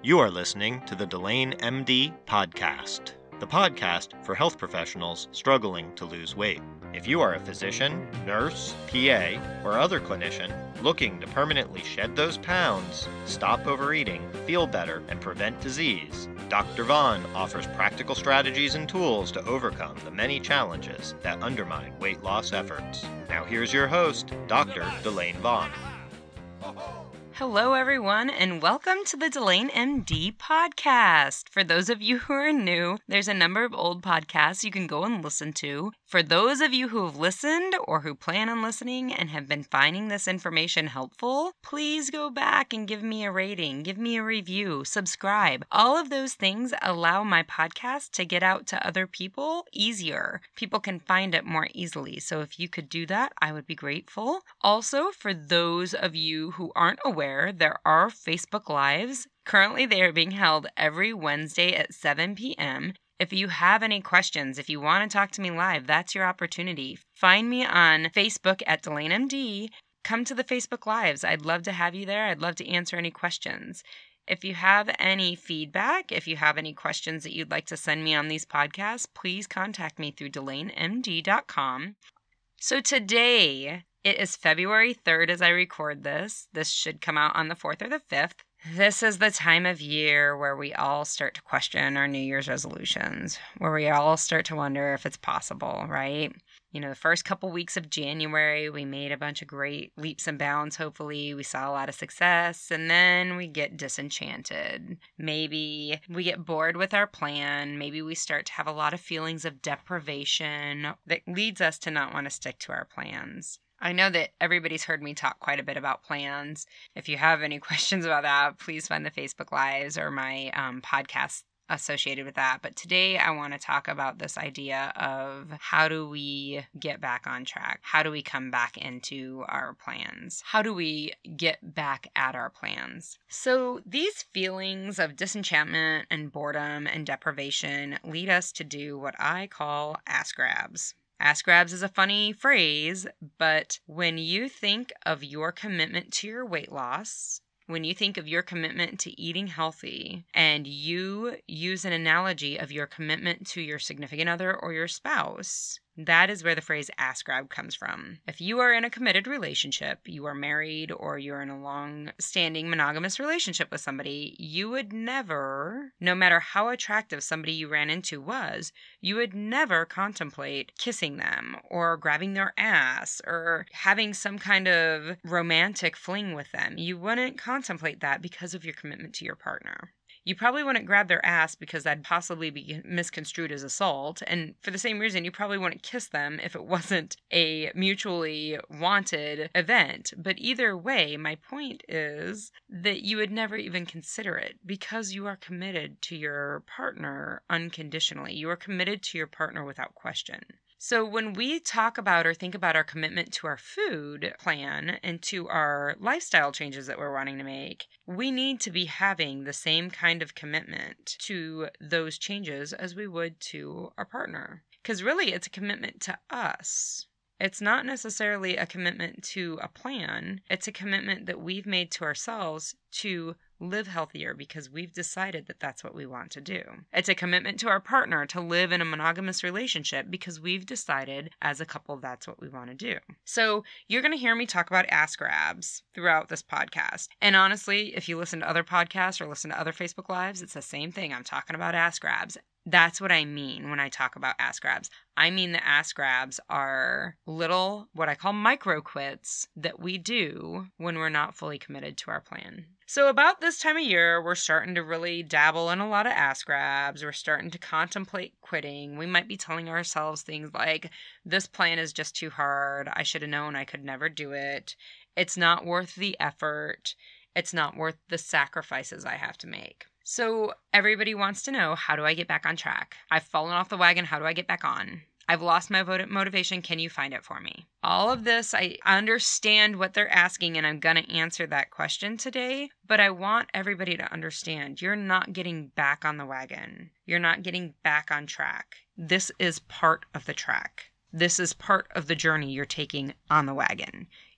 You are listening to the Delane MD Podcast, the podcast for health professionals struggling to lose weight. If you are a physician, nurse, PA, or other clinician looking to permanently shed those pounds, stop overeating, feel better, and prevent disease, Dr. Vaughn offers practical strategies and tools to overcome the many challenges that undermine weight loss efforts. Now here's your host, Dr. Delane Vaughn. Hello, everyone, and welcome to the Delane MD podcast. For those of you who are new, there's a number of old podcasts you can go and listen to. For those of you who have listened or who plan on listening and have been finding this information helpful, please go back and give me a rating, give me a review, subscribe. All of those things allow my podcast to get out to other people easier. People can find it more easily. So if you could do that, I would be grateful. Also, for those of you who aren't aware, there are Facebook Lives. Currently, they are being held every Wednesday at 7 p.m. If you have any questions, if you want to talk to me live, that's your opportunity. Find me on Facebook at Delane MD. Come to the Facebook Lives. I'd love to have you there. I'd love to answer any questions. If you have any feedback, if you have any questions that you'd like to send me on these podcasts, please contact me through DelaneMD.com. So today, it is February 3rd as I record this. This should come out on the 4th or the 5th. This is the time of year where we all start to question our New Year's resolutions, where we all start to wonder if it's possible, right? You know, the first couple weeks of January, we made a bunch of great leaps and bounds, hopefully. We saw a lot of success, and then we get disenchanted. Maybe we get bored with our plan. Maybe we start to have a lot of feelings of deprivation that leads us to not want to stick to our plans. I know that everybody's heard me talk quite a bit about plans. If you have any questions about that, please find the Facebook Lives or my podcast associated with that. But today I want to talk about this idea of how do we get back on track? How do we come back into our plans? How do we get back at our plans? So these feelings of disenchantment and boredom and deprivation lead us to do what I call ass grabs. Ass grabs is a funny phrase, but when you think of your commitment to your weight loss, when you think of your commitment to eating healthy, and you use an analogy of your commitment to your significant other or your spouse, that is where the phrase ass grab comes from. If you are in a committed relationship, you are married, or you're in a long-standing monogamous relationship with somebody, you would never, no matter how attractive somebody you ran into was, you would never contemplate kissing them or grabbing their ass or having some kind of romantic fling with them. You wouldn't contemplate that because of your commitment to your partner. You probably wouldn't grab their ass because that'd possibly be misconstrued as assault. And for the same reason, you probably wouldn't kiss them if it wasn't a mutually wanted event. But either way, my point is that you would never even consider it because you are committed to your partner unconditionally. You are committed to your partner without question. So when we talk about or think about our commitment to our food plan and to our lifestyle changes that we're wanting to make, we need to be having the same kind of commitment to those changes as we would to our partner. Because really, it's a commitment to us. It's not necessarily a commitment to a plan. It's a commitment that we've made to ourselves to live healthier because we've decided that that's what we want to do. It's a commitment to our partner to live in a monogamous relationship because we've decided as a couple that's what we want to do. So you're going to hear me talk about ass grabs throughout this podcast. And honestly, if you listen to other podcasts or listen to other Facebook Lives, it's the same thing. I'm talking about ass grabs. That's what I mean when I talk about ass grabs. I mean the ass grabs are little, what I call micro quits that we do when we're not fully committed to our plan. So about this time of year, we're starting to really dabble in a lot of ass grabs. We're starting to contemplate quitting. We might be telling ourselves things like, this plan is just too hard. I should have known I could never do it. It's not worth the effort. It's not worth the sacrifices I have to make. So everybody wants to know, how do I get back on track? I've fallen off the wagon. How do I get back on? I've lost my motivation. Can you find it for me? All of this, I understand what they're asking, and I'm going to answer that question today. But I want everybody to understand, you're not getting back on the wagon. You're not getting back on track. This is part of the track. This is part of the journey you're taking on the wagon.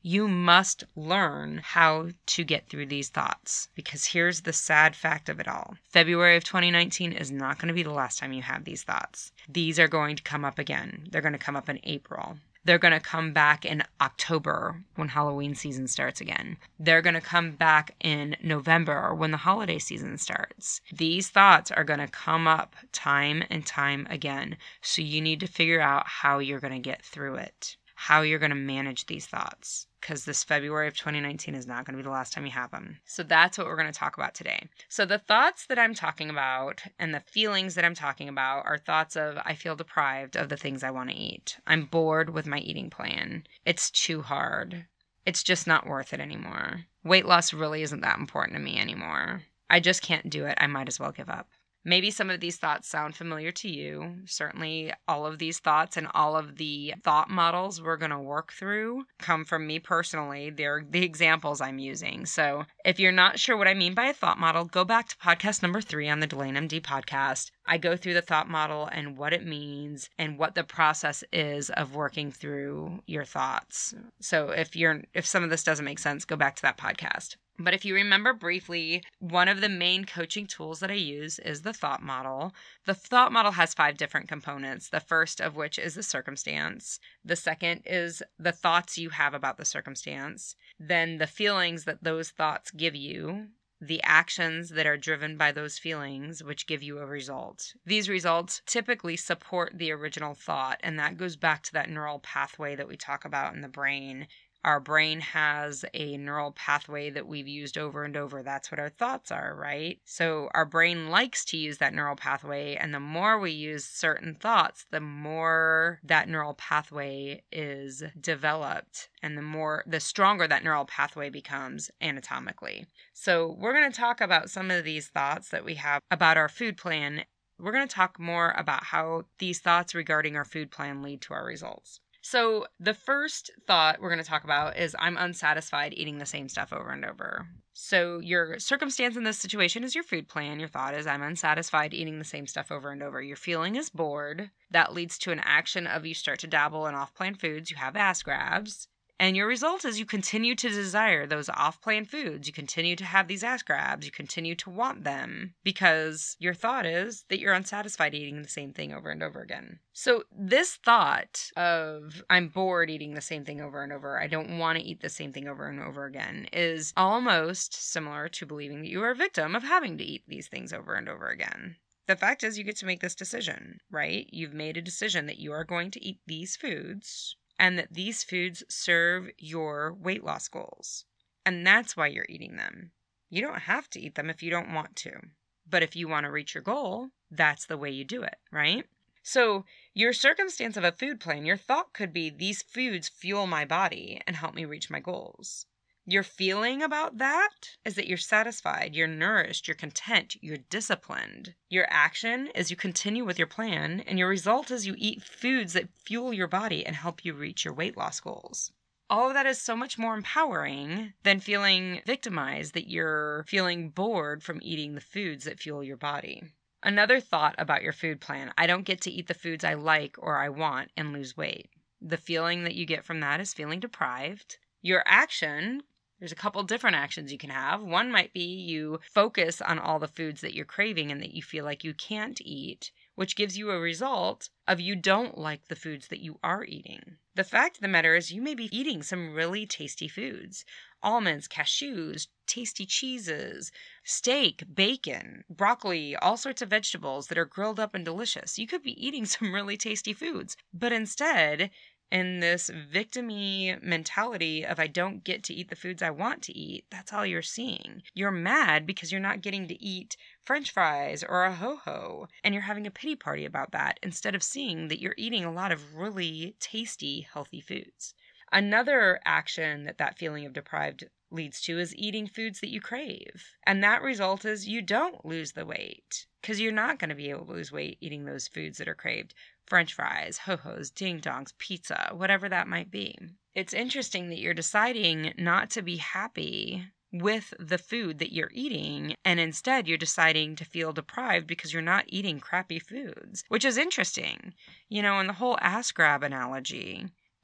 You must learn how to get through these thoughts, because here's the sad fact of it all. February of 2019 is not going to be the last time you have these thoughts. These are going to come up again. They're going to come up in April. They're going to come back in October when Halloween season starts again. They're going to come back in November when the holiday season starts. These thoughts are going to come up time and time again. So you need to figure out how you're going to get through it, how you're going to manage these thoughts, because this February of 2019 is not going to be the last time you have them. So that's what we're going to talk about today. So the thoughts that I'm talking about and the feelings that I'm talking about are thoughts of, I feel deprived of the things I want to eat. I'm bored with my eating plan. It's too hard. It's just not worth it anymore. Weight loss really isn't that important to me anymore. I just can't do it. I might as well give up. Maybe some of these thoughts sound familiar to you. Certainly all of these thoughts and all of the thought models we're going to work through come from me personally. They're the examples I'm using. So if you're not sure what I mean by a thought model, go back to podcast number 3 on the Delane MD podcast. I go through the thought model and what it means and what the process is of working through your thoughts. So if some of this doesn't make sense, go back to that podcast. But if you remember briefly, one of the main coaching tools that I use is the thought model. The thought model has 5 different components, the first of which is the circumstance. The second is the thoughts you have about the circumstance. Then the feelings that those thoughts give you. The actions that are driven by those feelings, which give you a result. These results typically support the original thought, and that goes back to that neural pathway that we talk about in the brain. Our brain has a neural pathway that we've used over and over. That's what our thoughts are, right? So our brain likes to use that neural pathway, and the more we use certain thoughts, the more that neural pathway is developed, and the stronger that neural pathway becomes anatomically. So we're going to talk about some of these thoughts that we have about our food plan. We're going to talk more about how these thoughts regarding our food plan lead to our results. So the first thought we're going to talk about is I'm unsatisfied eating the same stuff over and over. So your circumstance in this situation is your food plan. Your thought is I'm unsatisfied eating the same stuff over and over. Your feeling is bored. That leads to an action of you start to dabble in off-plan foods. You have ass grabs. And your result is you continue to desire those off-plan foods. You continue to have these ass grabs. You continue to want them because your thought is that you're unsatisfied eating the same thing over and over again. So this thought of I'm bored eating the same thing over and over, I don't want to eat the same thing over and over again, is almost similar to believing that you are a victim of having to eat these things over and over again. The fact is you get to make this decision, right? You've made a decision that you are going to eat these foods, and that these foods serve your weight loss goals. And that's why you're eating them. You don't have to eat them if you don't want to. But if you want to reach your goal, that's the way you do it, right? So your circumstance of a food plan, your thought could be these foods fuel my body and help me reach my goals. Your feeling about that is that you're satisfied, you're nourished, you're content, you're disciplined. Your action is you continue with your plan, and your result is you eat foods that fuel your body and help you reach your weight loss goals. All of that is so much more empowering than feeling victimized that you're feeling bored from eating the foods that fuel your body. Another thought about your food plan, I don't get to eat the foods I like or I want and lose weight. The feeling that you get from that is feeling deprived. Your action, there's a couple different actions you can have. One might be you focus on all the foods that you're craving and that you feel like you can't eat, which gives you a result of you don't like the foods that you are eating. The fact of the matter is you may be eating some really tasty foods. Almonds, cashews, tasty cheeses, steak, bacon, broccoli, all sorts of vegetables that are grilled up and delicious. You could be eating some really tasty foods, but instead, in this victim-y mentality of I don't get to eat the foods I want to eat, that's all you're seeing. You're mad because you're not getting to eat French fries or a ho-ho, and you're having a pity party about that instead of seeing that you're eating a lot of really tasty, healthy foods. Another action that feeling of deprived leads to is eating foods that you crave. And that result is you don't lose the weight because you're not going to be able to lose weight eating those foods that are craved. French fries, ho-hos, ding-dongs, pizza, whatever that might be. It's interesting that you're deciding not to be happy with the food that you're eating, and instead you're deciding to feel deprived because you're not eating crappy foods, which is interesting. You know, in the whole ass grab analogy,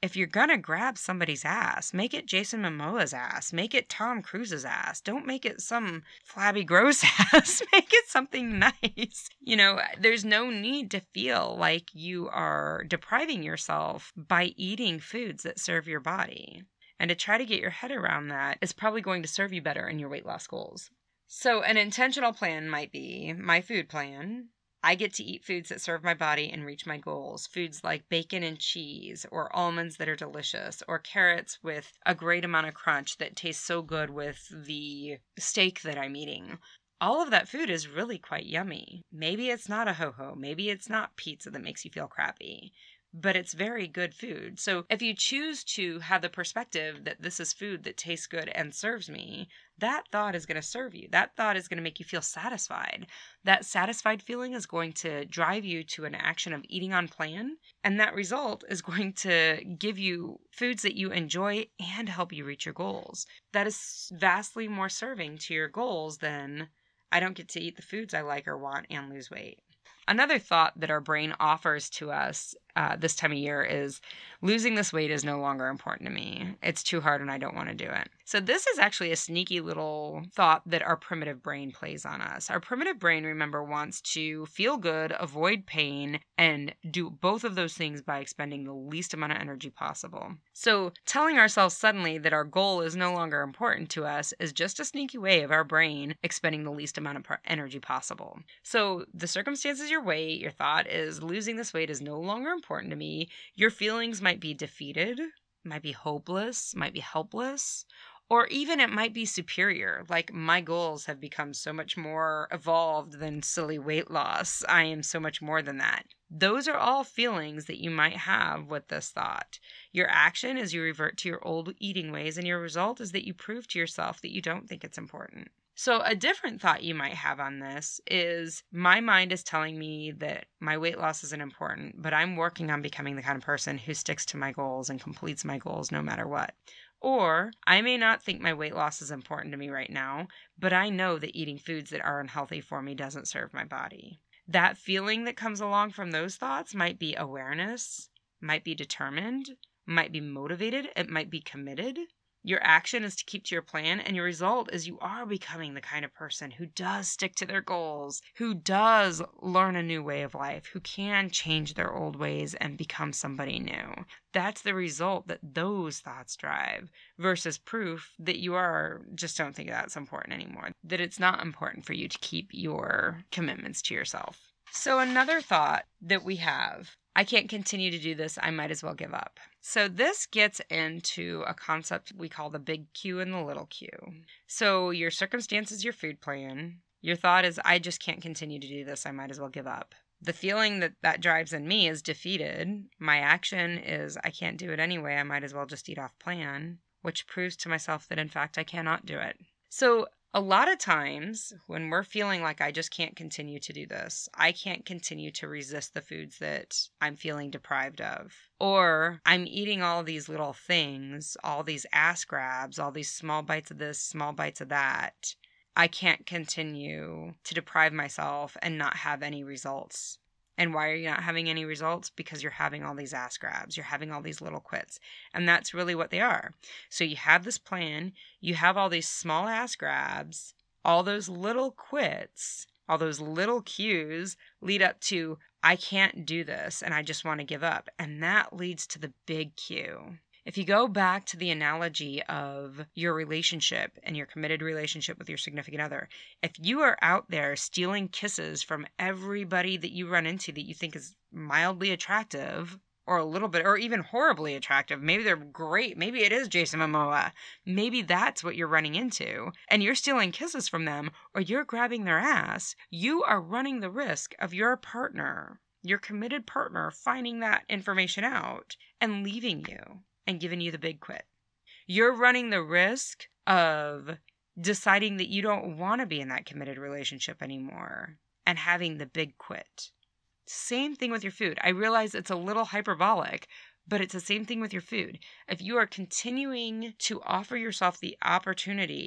if you're gonna grab somebody's ass, make it Jason Momoa's ass. Make it Tom Cruise's ass. Don't make it some flabby, gross ass. Make it something nice. There's no need to feel like you are depriving yourself by eating foods that serve your body. And to try to get your head around that is probably going to serve you better in your weight loss goals. So an intentional plan might be my food plan. I get to eat foods that serve my body and reach my goals. Foods like bacon and cheese, or almonds that are delicious, or carrots with a great amount of crunch that tastes so good with the steak that I'm eating. All of that food is really quite yummy. Maybe it's not a ho-ho. Maybe it's not pizza that makes you feel crappy. But it's very good food. So if you choose to have the perspective that this is food that tastes good and serves me, that thought is going to serve you. That thought is going to make you feel satisfied. That satisfied feeling is going to drive you to an action of eating on plan. And that result is going to give you foods that you enjoy and help you reach your goals. That is vastly more serving to your goals than I don't get to eat the foods I like or want and lose weight. Another thought that our brain offers to us this time of year is losing this weight is no longer important to me. It's too hard and I don't want to do it. So this is actually a sneaky little thought that our primitive brain plays on us. Our primitive brain, remember, wants to feel good, avoid pain, and do both of those things by expending the least amount of energy possible. So telling ourselves suddenly that our goal is no longer important to us is just a sneaky way of our brain expending the least amount of energy possible. So the circumstances, your weight, your thought is losing this weight is no longer important to me. Your feelings might be defeated, might be hopeless, might be helpless, or even it might be superior, like my goals have become so much more evolved than silly weight loss. I am so much more than that. Those are all feelings that you might have with this thought. Your action is you revert to your old eating ways, and your result is that you prove to yourself that you don't think it's important. So a different thought you might have on this is my mind is telling me that my weight loss isn't important, but I'm working on becoming the kind of person who sticks to my goals and completes my goals no matter what. Or I may not think my weight loss is important to me right now, but I know that eating foods that are unhealthy for me doesn't serve my body. That feeling that comes along from those thoughts might be awareness, might be determined, might be motivated, it might be committed. Your action is to keep to your plan, and your result is you are becoming the kind of person who does stick to their goals, who does learn a new way of life, who can change their old ways and become somebody new. That's the result that those thoughts drive versus proof that you just don't think that's important anymore, that it's not important for you to keep your commitments to yourself. So another thought that we have, I can't continue to do this, I might as well give up. So this gets into a concept we call the big Q and the little q. So your circumstance is your food plan. Your thought is, I just can't continue to do this, I might as well give up. The feeling that drives in me is defeated. My action is, I can't do it anyway, I might as well just eat off plan, which proves to myself that in fact I cannot do it. So a lot of times when we're feeling like I just can't continue to do this, I can't continue to resist the foods that I'm feeling deprived of, or I'm eating all these little things, all these ass grabs, all these small bites of this, small bites of that, I can't continue to deprive myself and not have any results. And why are you not having any results? Because you're having all these ass grabs. You're having all these little quits. And that's really what they are. So you have this plan. You have all these small ass grabs. All those little quits, all those little cues lead up to, I can't do this and I just want to give up. And that leads to the big Q. If you go back to the analogy of your relationship and your committed relationship with your significant other, if you are out there stealing kisses from everybody that you run into that you think is mildly attractive, or a little bit, or even horribly attractive, maybe they're great, maybe it is Jason Momoa, maybe that's what you're running into, and you're stealing kisses from them, or you're grabbing their ass, you are running the risk of your partner, your committed partner, finding that information out and leaving you and giving you the big quit. You're running the risk of deciding that you don't want to be in that committed relationship anymore and having the big quit. Same thing with your food. I realize it's a little hyperbolic, but it's the same thing with your food. If you are continuing to offer yourself the opportunity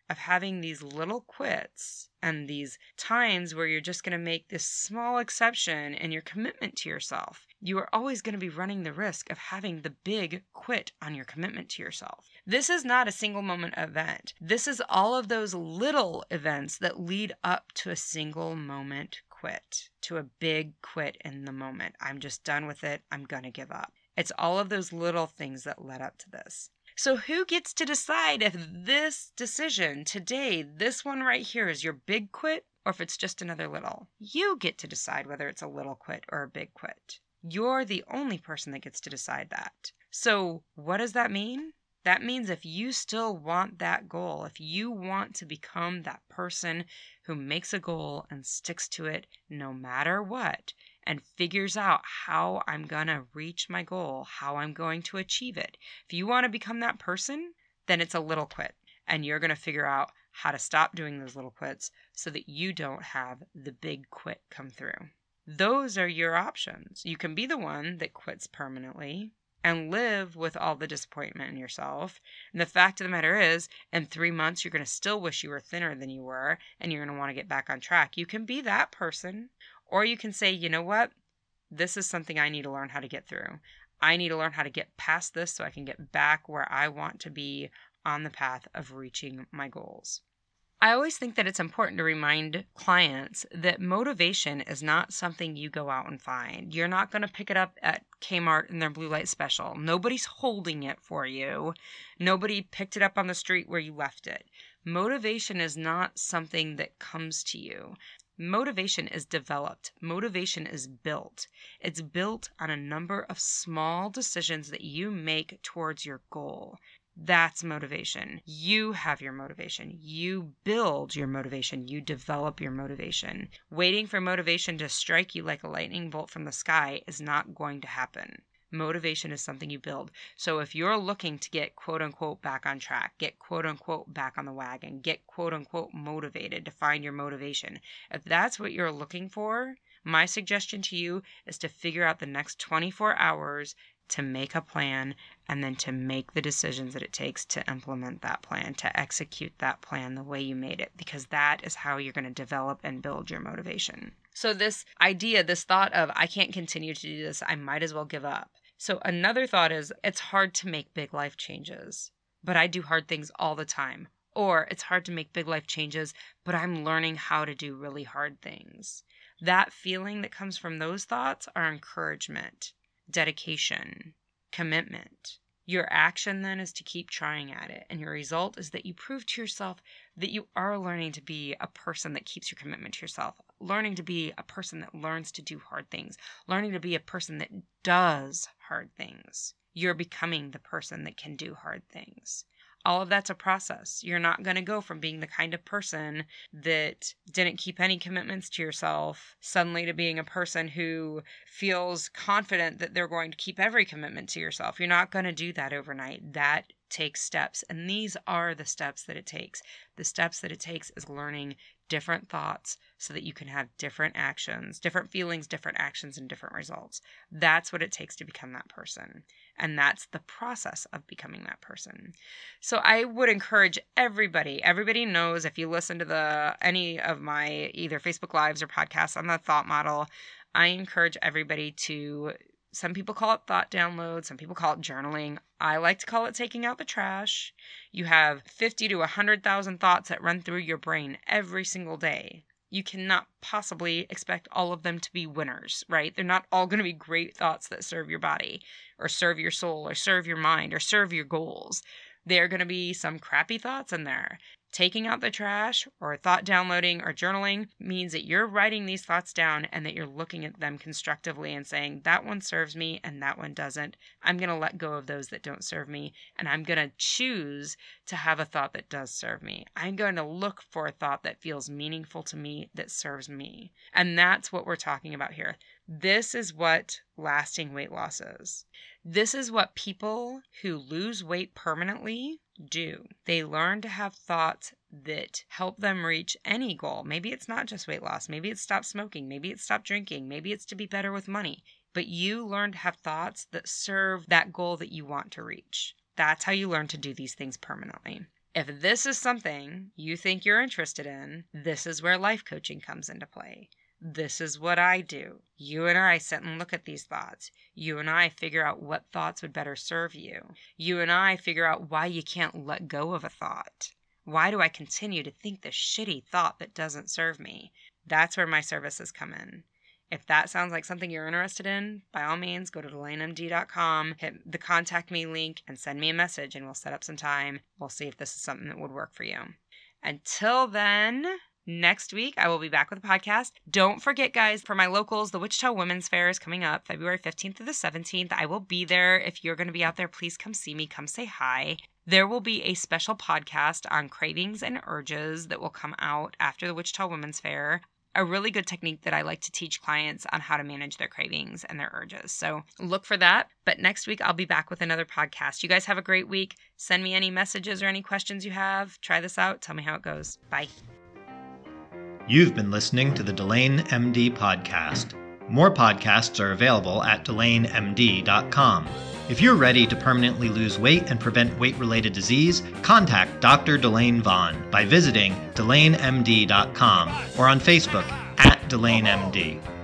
of having these little quits and these times where you're just going to make this small exception in your commitment to yourself, you are always going to be running the risk of having the big quit on your commitment to yourself. This is not a single moment event. This is all of those little events that lead up to a single moment quit, to a big quit in the moment. I'm just done with it. I'm going to give up. It's all of those little things that led up to this. So who gets to decide if this decision today, this one right here, is your big quit or if it's just another little? You get to decide whether it's a little quit or a big quit. You're the only person that gets to decide that. So what does that mean? That means if you still want that goal, if you want to become that person who makes a goal and sticks to it no matter what, and figures out how I'm going to reach my goal, how I'm going to achieve it. If you want to become that person, then it's a little quit. And you're going to figure out how to stop doing those little quits so that you don't have the big quit come through. Those are your options. You can be the one that quits permanently and live with all the disappointment in yourself. And the fact of the matter is, in 3 months, you're going to still wish you were thinner than you were, and you're going to want to get back on track. You can be that person. Or you can say, you know what? This is something I need to learn how to get through. I need to learn how to get past this so I can get back where I want to be on the path of reaching my goals. I always think that it's important to remind clients that motivation is not something you go out and find. You're not going to pick it up at Kmart in their blue light special. Nobody's holding it for you. Nobody picked it up on the street where you left it. Motivation is not something that comes to you. Motivation is developed. Motivation is built. It's built on a number of small decisions that you make towards your goal. That's motivation. You have your motivation. You build your motivation. You develop your motivation. Waiting for motivation to strike you like a lightning bolt from the sky is not going to happen. Motivation is something you build. So if you're looking to get quote unquote back on track, get quote unquote back on the wagon, get quote unquote motivated to find your motivation, if that's what you're looking for, my suggestion to you is to figure out the next 24 hours to make a plan and then to make the decisions that it takes to implement that plan, to execute that plan the way you made it, because that is how you're going to develop and build your motivation. So this idea, this thought of, I can't continue to do this, I might as well give up. So another thought is, it's hard to make big life changes, but I do hard things all the time. Or it's hard to make big life changes, but I'm learning how to do really hard things. That feeling that comes from those thoughts are encouragement, dedication, commitment. Your action then is to keep trying at it. And your result is that you prove to yourself that you are learning to be a person that keeps your commitment to yourself, learning to be a person that learns to do hard things, learning to be a person that does hard things. You're becoming the person that can do hard things. All of that's a process. You're not going to go from being the kind of person that didn't keep any commitments to yourself suddenly to being a person who feels confident that they're going to keep every commitment to yourself. You're not going to do that overnight. That takes steps. And these are the steps that it takes. The steps that it takes is learning different thoughts so that you can have different actions, different feelings, different actions, and different results. That's what it takes to become that person. And that's the process of becoming that person. So I would encourage everybody knows, if you listen to any of my either Facebook Lives or podcasts on the thought model, I encourage everybody to, some people call it thought download, some people call it journaling. I like to call it taking out the trash. You have 50 to 100,000 thoughts that run through your brain every single day. You cannot possibly expect all of them to be winners, right? They're not all going to be great thoughts that serve your body or serve your soul or serve your mind or serve your goals. There are going to be some crappy thoughts in there. Taking out the trash or thought downloading or journaling means that you're writing these thoughts down and that you're looking at them constructively and saying, that one serves me and that one doesn't. I'm going to let go of those that don't serve me, and I'm going to choose to have a thought that does serve me. I'm going to look for a thought that feels meaningful to me, that serves me. And that's what we're talking about here. This is what lasting weight loss is. This is what people who lose weight permanently do. They learn to have thoughts that help them reach any goal. Maybe it's not just weight loss. Maybe it's stop smoking. Maybe it's stop drinking. Maybe it's to be better with money. But you learn to have thoughts that serve that goal that you want to reach. That's how you learn to do these things permanently. If this is something you think you're interested in, this is where life coaching comes into play. This is what I do. You and I sit and look at these thoughts. You and I figure out what thoughts would better serve you. You and I figure out why you can't let go of a thought. Why do I continue to think the shitty thought that doesn't serve me? That's where my services come in. If that sounds like something you're interested in, by all means, go to DelaneMD.com, hit the contact me link, and send me a message, and we'll set up some time. We'll see if this is something that would work for you. Until then, next week, I will be back with a podcast. Don't forget, guys, for my locals, the Wichita Women's Fair is coming up February 15th through the 17th. I will be there. If you're going to be out there, please come see me. Come say hi. There will be a special podcast on cravings and urges that will come out after the Wichita Women's Fair. A really good technique that I like to teach clients on how to manage their cravings and their urges. So look for that. But next week, I'll be back with another podcast. You guys have a great week. Send me any messages or any questions you have. Try this out. Tell me how it goes. Bye. You've been listening to the Delane MD podcast. More podcasts are available at DelaneMD.com. If you're ready to permanently lose weight and prevent weight-related disease, contact Dr. Delane Vaughn by visiting DelaneMD.com or on Facebook at DelaneMD.